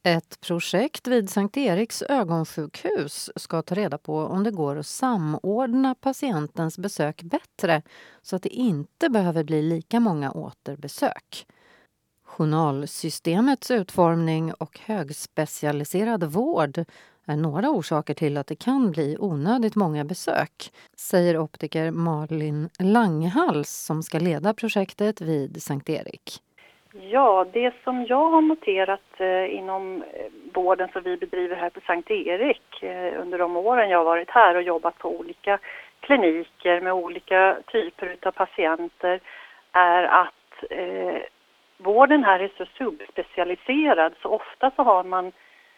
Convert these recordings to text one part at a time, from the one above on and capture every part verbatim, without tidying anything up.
Ett projekt vid Sankt Eriks ögonsjukhus ska ta reda på om det går att samordna patientens besök bättre så att det inte behöver bli lika många återbesök. Journalsystemets utformning och högspecialiserad vård är några orsaker till att det kan bli onödigt många besök, säger optiker Malin Langhals som ska leda projektet vid Sankt Erik. Ja, det som jag har noterat eh, inom vården som vi bedriver här på Sankt Erik eh, under de åren jag har varit här och jobbat på olika kliniker med olika typer av patienter är att eh, vården här är så subspecialiserad, så ofta så har man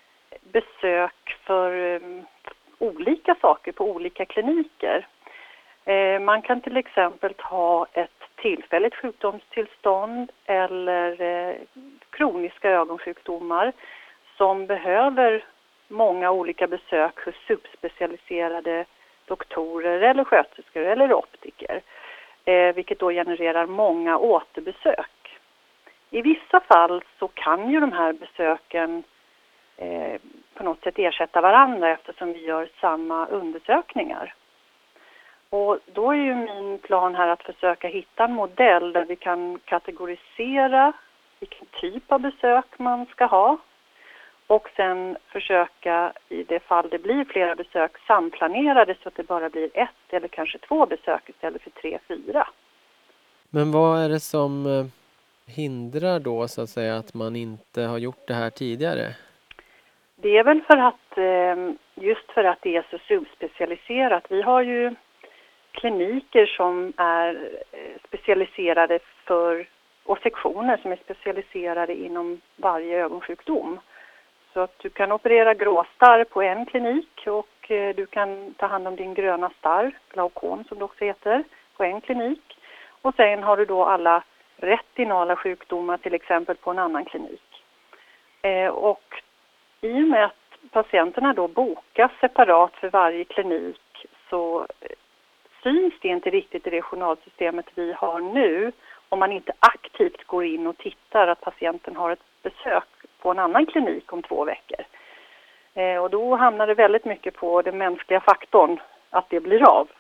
besök för um, olika saker på olika kliniker. Eh, man kan till exempel ha ett tillfälligt sjukdomstillstånd eller eh, kroniska ögonsjukdomar som behöver många olika besök hos subspecialiserade doktorer eller sköterskor eller optiker, eh, vilket då genererar många återbesök. I vissa fall så kan ju de här besöken eh, på något sätt ersätta varandra eftersom vi gör samma undersökningar. Och då är ju min plan här att försöka hitta en modell där vi kan kategorisera vilken typ av besök man ska ha. Och sen försöka i det fall det blir flera besök samplanera det så att det bara blir ett eller kanske två besök istället för tre, fyra. Men vad är det som hindrar då så att säga att man inte har gjort det här tidigare? Det är väl för att just för att det är så subspecialiserat. Vi har ju kliniker som är specialiserade för och sektioner som är specialiserade inom varje ögonsjukdom. Så att du kan operera gråstarr på en klinik och du kan ta hand om din gröna starr, glaukom som det också heter, på en klinik. Och sen har du då alla retinala sjukdomar till exempel på en annan klinik. Eh, och i och med att patienterna då bokas separat för varje klinik så syns det inte riktigt i det journalsystemet vi har nu om man inte aktivt går in och tittar att patienten har ett besök på en annan klinik om två veckor. Eh, och då hamnar det väldigt mycket på den mänskliga faktorn att det blir av.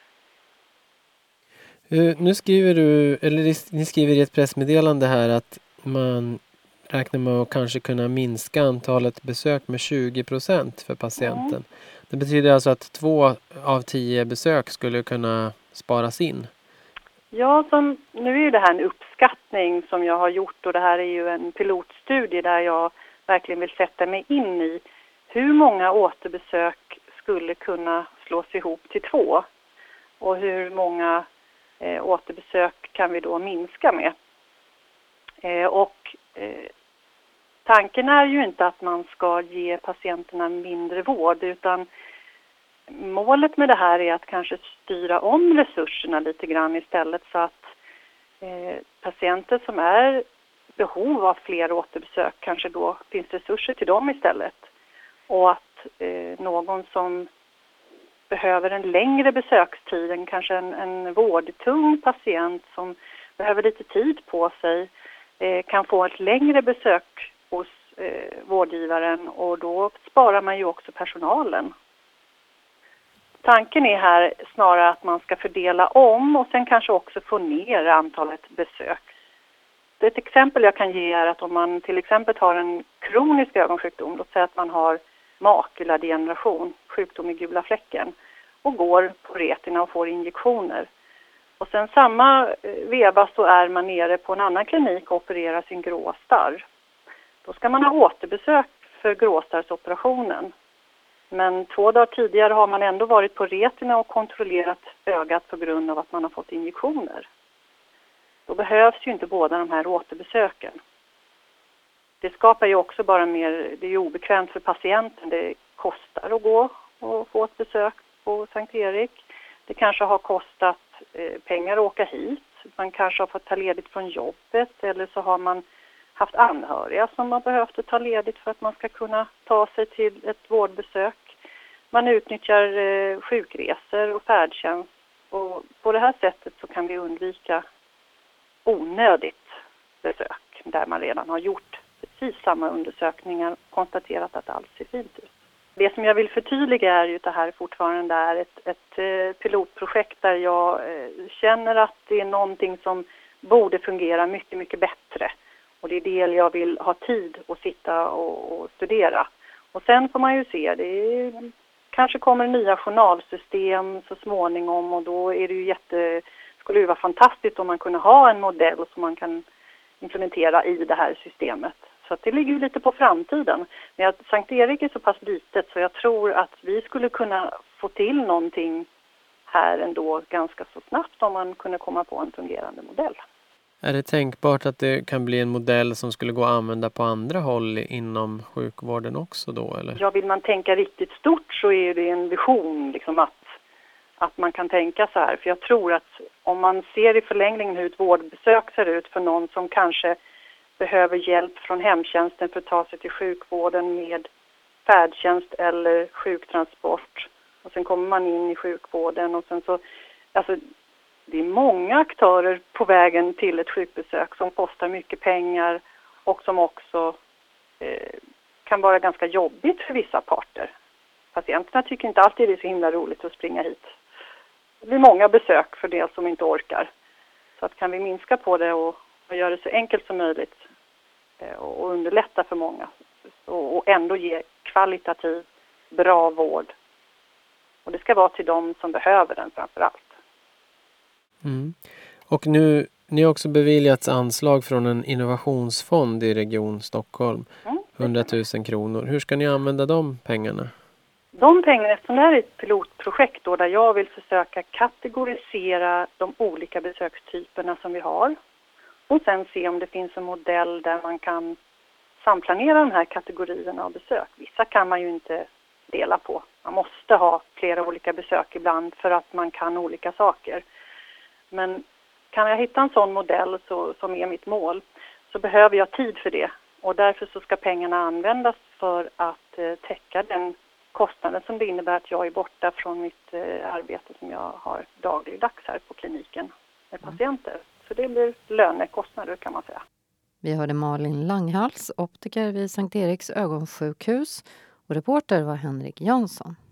Nu skriver du, eller ni skriver i ett pressmeddelande här att man räknar med att kanske kunna minska antalet besök med tjugo procent för patienten. Mm. Det betyder alltså att två av tio besök skulle kunna sparas in. Ja, som, nu är ju det här en uppskattning som jag har gjort och det här är ju en pilotstudie där jag verkligen vill sätta mig in i hur många återbesök skulle kunna slås ihop till två och hur många eh, återbesök kan vi då minska med. Eh, och eh, tanken är ju inte att man ska ge patienterna mindre vård utan målet med det här är att kanske styra om resurserna lite grann istället så att eh, patienter som är behov av fler återbesök kanske då finns resurser till dem istället. Och att eh, någon som behöver en längre besökstid, en, kanske en, en vårdtung patient som behöver lite tid på sig eh, kan få ett längre besök hos eh, vårdgivaren och då sparar man ju också personalen. Tanken är här snarare att man ska fördela om och sen kanske också få ner antalet besök. Ett exempel jag kan ge är att om man till exempel har en kronisk ögonsjukdom, låt säga att man har makuladegeneration, sjukdom i gula fläcken, och går på retina och får injektioner. Och sen samma veva så är man nere på en annan klinik och opererar sin gråstarr. Då ska man ha återbesök för gråstarrsoperationen. Men två dagar tidigare har man ändå varit på retina och kontrollerat ögat på grund av att man har fått injektioner. Då behövs ju inte båda de här återbesöken. Det skapar ju också bara mer, det är ju obekvämt för patienten. Det kostar att gå och få ett besök på Sankt Erik. Det kanske har kostat eh, pengar att åka hit. Man kanske har fått ta ledigt från jobbet eller så har man haft anhöriga som har behövt ta ledigt för att man ska kunna ta sig till ett vårdbesök. Man utnyttjar eh, sjukresor och färdtjänst och på det här sättet så kan vi undvika onödigt besök där man redan har gjort precis samma undersökningar konstaterat att allt ser fint ut. Det som jag vill förtydliga är ju att det här fortfarande är ett, ett eh, pilotprojekt där jag eh, känner att det är någonting som borde fungera mycket, mycket bättre. Och det är det jag vill ha tid att sitta och, och studera. Och sen får man ju se, det är, kanske kommer nya journalsystem så småningom och då är det ju jätte, skulle det vara fantastiskt om man kunde ha en modell som man kan implementera i det här systemet. Så att det ligger ju lite på framtiden. Men att Sankt Erik är så pass litet så jag tror att vi skulle kunna få till någonting här ändå ganska så snabbt om man kunde komma på en fungerande modell. Är det tänkbart att det kan bli en modell som skulle gå att använda på andra håll inom sjukvården också då? Eller? Ja, vill man tänka riktigt stort så är det en vision liksom att, att man kan tänka så här. För jag tror att om man ser i förlängningen hur ett vårdbesök ser ut för någon som kanske behöver hjälp från hemtjänsten för att ta sig till sjukvården med färdtjänst eller sjuktransport. Och sen kommer man in i sjukvården och sen så, alltså det är många aktörer på vägen till ett sjukbesök som kostar mycket pengar och som också eh, kan vara ganska jobbigt för vissa parter. Patienterna tycker inte alltid det är så himla roligt att springa hit. Det blir många besök för det som inte orkar. Så att kan vi minska på det och, och göra det så enkelt som möjligt eh, och, och underlätta för många och, och ändå ge kvalitativ, bra vård. Och det ska vara till dem som behöver den framför allt. Mm. Och nu, ni har också beviljats anslag från en innovationsfond i Region Stockholm. Mm. hundratusen kronor. Hur ska ni använda de pengarna? De pengarna, eftersom det här är ett pilotprojekt då, där jag vill försöka kategorisera de olika besökstyperna som vi har. Och sen se om det finns en modell där man kan samplanera de här kategorierna av besök. Vissa kan man ju inte dela på. Man måste ha flera olika besök ibland för att man kan olika saker. Men kan jag hitta en sån modell så, som är mitt mål så behöver jag tid för det. Och därför så ska pengarna användas för att eh, täcka den kostnaden som det innebär att jag är borta från mitt eh, arbete som jag har dagligdags här på kliniken med patienter. Så det blir lönekostnader kan man säga. Vi hörde Malin Langhals, optiker vid Sankt Eriks ögonsjukhus och reporter var Henrik Jansson.